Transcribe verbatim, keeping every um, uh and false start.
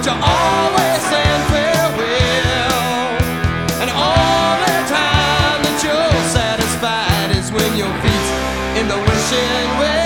you're always saying farewell. And only time that you're satisfied is when your feet's in the wishing well.